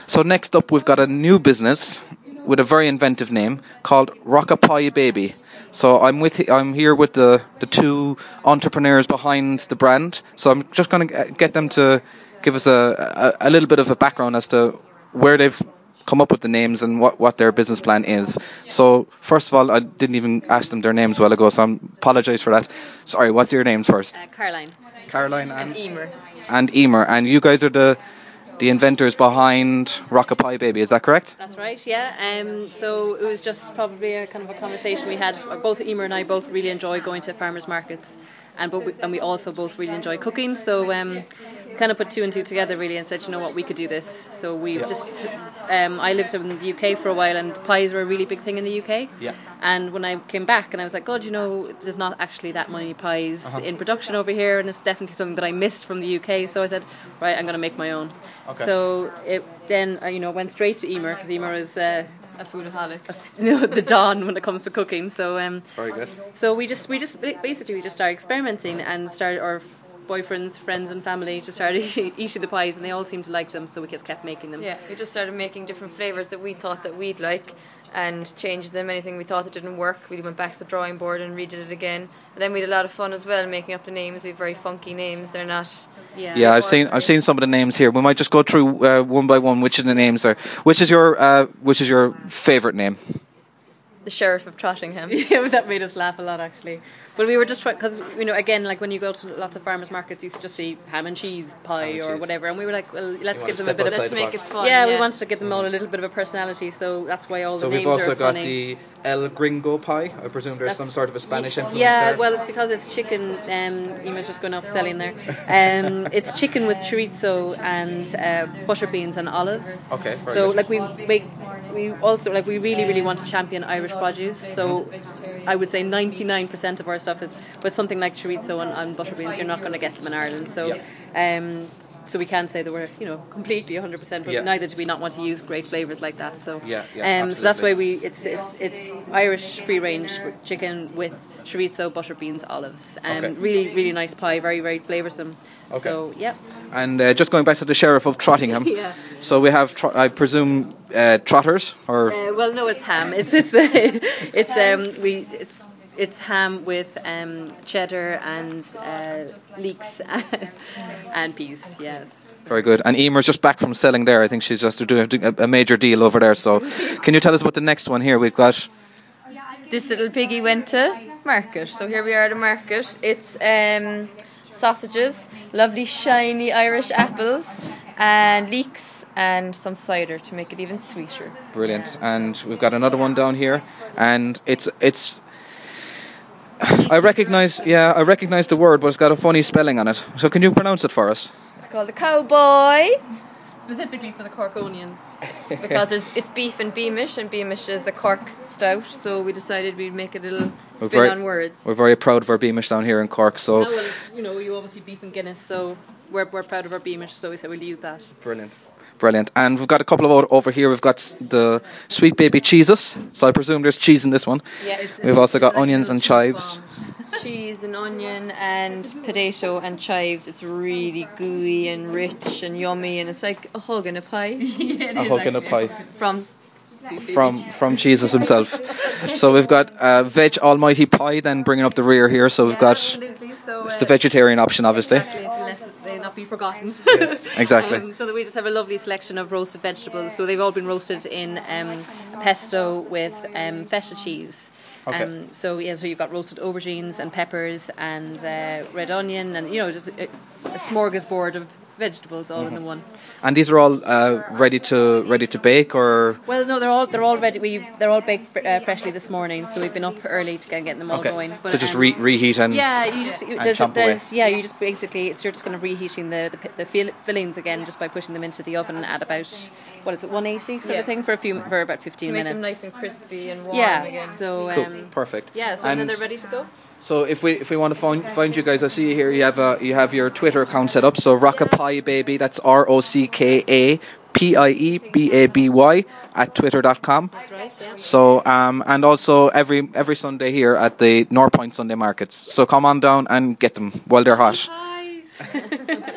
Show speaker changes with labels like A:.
A: So next up, we've got a new business with a very inventive name called Rockapie Baby. So I'm here with the two entrepreneurs behind the brand. So I'm just going to get them to give us a little bit of a background as to where they've come up with the names and what their business plan is. So first of all, I didn't even ask them their names a while ago, so I apologise for that. Sorry, what's your names first?
B: Caroline.
A: Caroline
B: and Emer.
A: And Emer. And you guys are the inventors behind Rockapie Baby, is that correct?
B: That's right, yeah. So it was just probably a kind of a conversation we had. Both Emer and I both really enjoy going to farmers markets, and we also both really enjoy cooking. So kind of put two and two together really and said, you know what, we could do this. So we just I lived in the UK for a while, and pies were a really big thing in the UK.
A: Yeah.
B: And when I came back, and I was like, God, you know, there's not actually that many pies in production over here, and it's definitely something that I missed from the UK. So I said, right, I'm going to make my own.
A: Okay.
B: So it then went straight to Emer, because Emer is a foodaholic, the Don when it comes to cooking. So
A: very good.
B: So we just basically started experimenting and started our boyfriends, friends and family just started eating the pies, and they all seemed to like them, so we just kept making them.
C: Yeah, we just started making different flavours that we thought that we'd like and changed them. Anything we thought that didn't work, we went back to the drawing board and redid it again. And then we had a lot of fun as well making up the names. We have very funky names. They're not...
A: Yeah, I've seen some of the names here. We might just go through one by one which of the names are. Which is your favourite name?
C: The Sheriff of Trottingham.
B: Yeah, that made us laugh a lot actually. But we were just trying, because again, like when you go to lots of farmers markets, you just see ham and cheese pie or whatever, and we were like, well, let's give them a bit of.
C: Let's make it fun.
B: Yeah, we wanted to give them all a little bit of a personality, so that's why all the names are funny.
A: So we've also got the El Gringo pie. I presume there's some sort of a Spanish influence
B: there.
A: Yeah,
B: well, it's because it's chicken. Ema's just going off selling there. It's chicken with chorizo and butter beans and olives.
A: Okay.
B: So good. we also we really want to champion Irish produce. So I would say 99% of our stuff is, but something like chorizo and butter beans, you're not going to get them in Ireland. So, so we can't say that we're completely 100%, but neither do we not want to use great flavours like that. So, so that's why it's Irish free range chicken with chorizo, butter beans, olives. Really, really nice pie, very, very flavoursome.
A: Okay.
B: So yeah.
A: And just going back to the Sheriff of Trottingham.
B: Yeah.
A: So we have, I presume, trotters or.
B: Well, no, it's ham. It's ham with cheddar and leeks and peas. Yes.
A: Very good. And Emer's just back from selling there. I think she's just doing a major deal over there. So, can you tell us about the next one here? We've got.
C: This little piggy went to market. So here we are at a market. It's sausages, lovely shiny Irish apples, and leeks and some cider to make it even sweeter.
A: Brilliant. And we've got another one down here, and it's I recognise the word, but it's got a funny spelling on it. So can you pronounce it for us?
C: It's called a cowboy.
B: Specifically for the Corkonians.
C: Because it's beef and Beamish, and Beamish is a Cork stout, so we decided we'd make a little spin on words.
A: We're very proud of our Beamish down here in Cork. So
B: well, it's, you obviously beef and Guinness, so we're proud of our Beamish, so we said we'll use that.
A: Brilliant. And we've got a couple of over here. We've got the Sweet Baby Cheeses. So I presume there's cheese in this one.
C: Yeah,
A: we've also got onions and chives.
C: Cheese and onion and potato and chives. It's really gooey and rich and yummy, and it's like a hug in a pie.
A: Yeah, a hug in a pie.
C: From
A: Jesus himself. So we've got veg almighty pie then bringing up the rear here. So we've got it's the vegetarian option, obviously.
B: Exactly, so lest they not be forgotten.
A: Yes, exactly.
B: So that we just have a lovely selection of roasted vegetables. So they've all been roasted in pesto with feta cheese.
A: Okay.
B: So you've got roasted aubergines and peppers and red onion, and just a smorgasbord of vegetables all in the one.
A: And these are all ready to bake, or?
B: Well, no, they're all ready. They're all baked freshly this morning, so we've been up early to get them all going. But,
A: so just reheat and
B: you just basically you're just kind of reheating the fillings again just by pushing them into the oven at about 180 sort of thing for about 15 minutes.
C: Make them nice and crispy and warm again.
B: So
A: cool. Perfect.
B: Yeah, so and then they're ready to go.
A: So if we want to find you guys, I see you here. You have your Twitter account set up. So Rockapie Baby. That's ROCKAPIEBABY at twitter.com.
B: That's right. Yeah.
A: So and also every Sunday here at the North Point Sunday Markets. So come on down and get them while they're hot.